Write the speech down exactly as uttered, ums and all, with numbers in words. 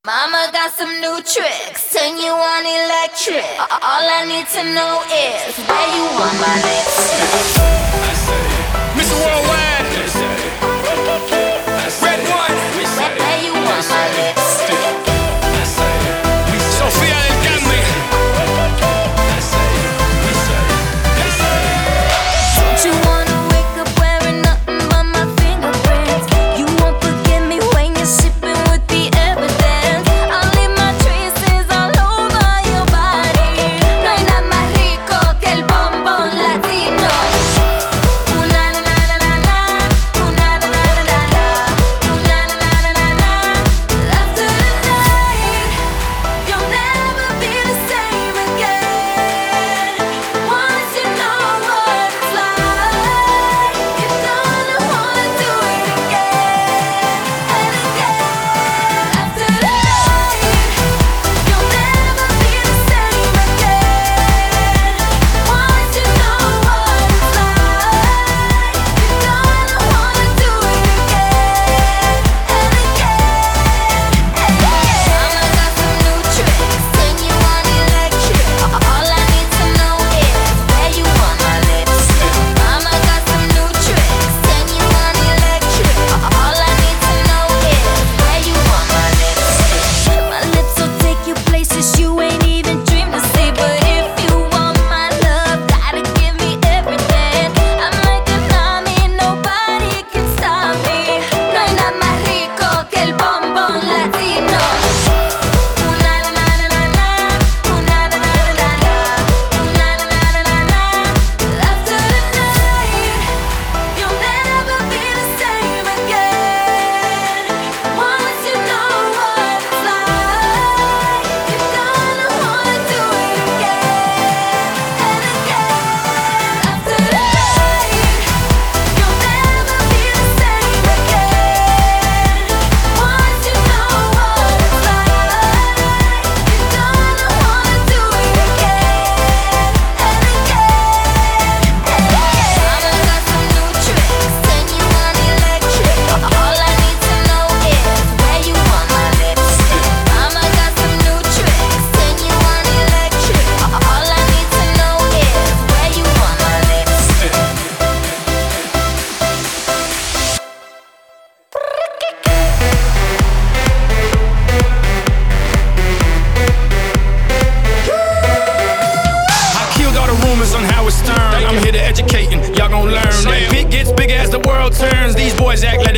Mama got some new tricks, turn you on electric. All I need to know is where you want my lips. Mister Worldwide, Red One, Where, where you want my lips. Sofía del Carmen. Don't you wanna wake up wearing nothing but my fingerprints? You won't forgive me when you're sipping with the evidence. I'll leave my traces all over your body. No hay nada más rico que el bombón latino. Una na na na na na, una na na na na na, una na na na na na. After tonight, you'll never be the same again. Once you know what it's like, you're gonna wanna do it again and again. After tonight, you'll never be the same again. Once you know what it's like, you're gonna wanna do it again and again. Mama got some new tricks, turn you on electric. All I need to know is where you want my lips. Mama got some new tricks, turn you on electric. All I need to know is where you want my lips. My lips will take you places you ain't even dreamed to see. But if you want my love, gotta give me everything. I'm like a tsunami, nobody can stop me. No hay nada más rico que el bombón latino. Una na na na na na, una na na na na na, una na na na na na. After tonight, you'll never be the same again. Once you know what it's like, you're gonna wanna do it again and again. After tonight, you'll never be the same again. Once you know what it's like, you're gonna wanna do it again and again. Mama got some new tricks, turn you on electric. All I need to know is where you want my lips. Mama got some new tricks, turn you on electric. All I need to know is where you want my lips. I killed all the rumors on Howard Stern. I'm here to educate and y'all gon' learn that big gets bigger as the world turns. These boys act like